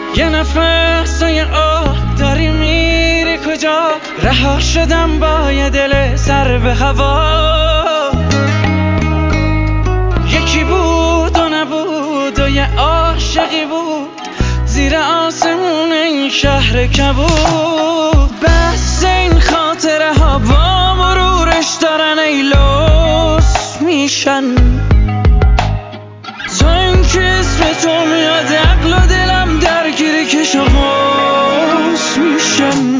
یه نفس و یه آه داری میری کجا؟ رها شدم با یه دل سر به هوا. یکی بود و نبود و یه عاشقی بود زیر آسمون این شهر کبود. بس این خاطره ها با مرورش دارن ای لوس میشن. تا این که اسم تو میاد عقل و دلم درگیری کش و قوس میشن.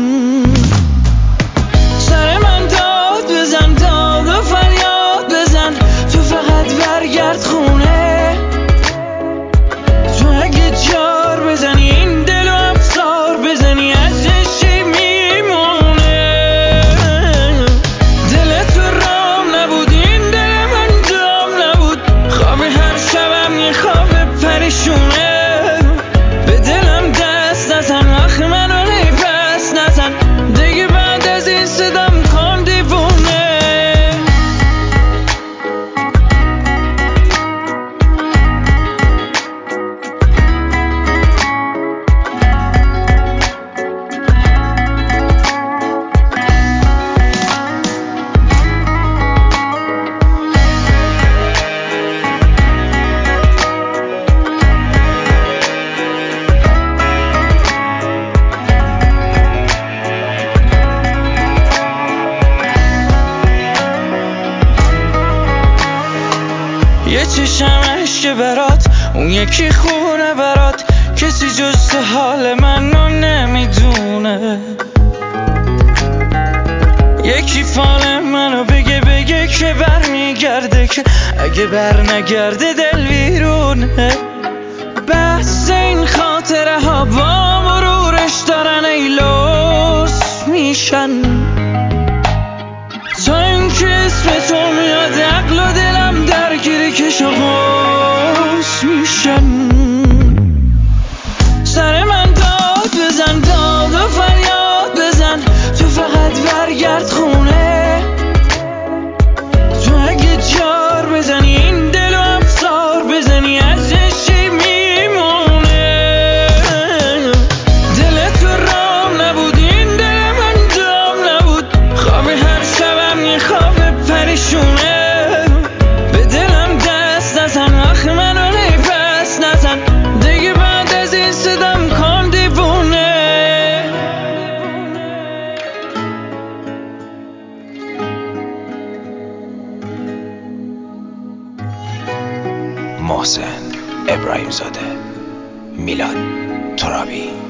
سر من داد بزن، داد و فریاد بزن، تو فقط برگرد خونه. تو اگه جار بزنی این دل و افسار بزنی ازش چی میمونه؟ دل تو رام نبود، این دل من جام نبود، خواب هر شبم یه خواب پریشونه. به دلم دست نزن، وقت منو پس نزن، دیگه بعد از این صدام کن دیوونه. یه چشم عشق برات، اون یکی خونه برات، کسی جز تو حال منو نمیدونه. یکی فال منو بگه که بر میگرده، که اگه بر نگرده دل ویرونه. بس این خاطره ها با مرورش دارن ای لوس میشن. تا این که اسم تو میاد عقل و دلم درگیری کش و قوس میشن. سر من داد بزن، داد و فریاد بزن، تو فقط برگرد خونه. تو اگه جار بزنی این دل و افسار بزنی ازش چی میمونه؟ دل تو رام نبود، این دل من جام نبود، خواب هر شبم یه خواب پریشونه. به دلم دست نزن، وقت منو پس نزن، دیگه بعد از این صدام کن دیوونه. محسن ابراهیم زاده، میلاد ترابی.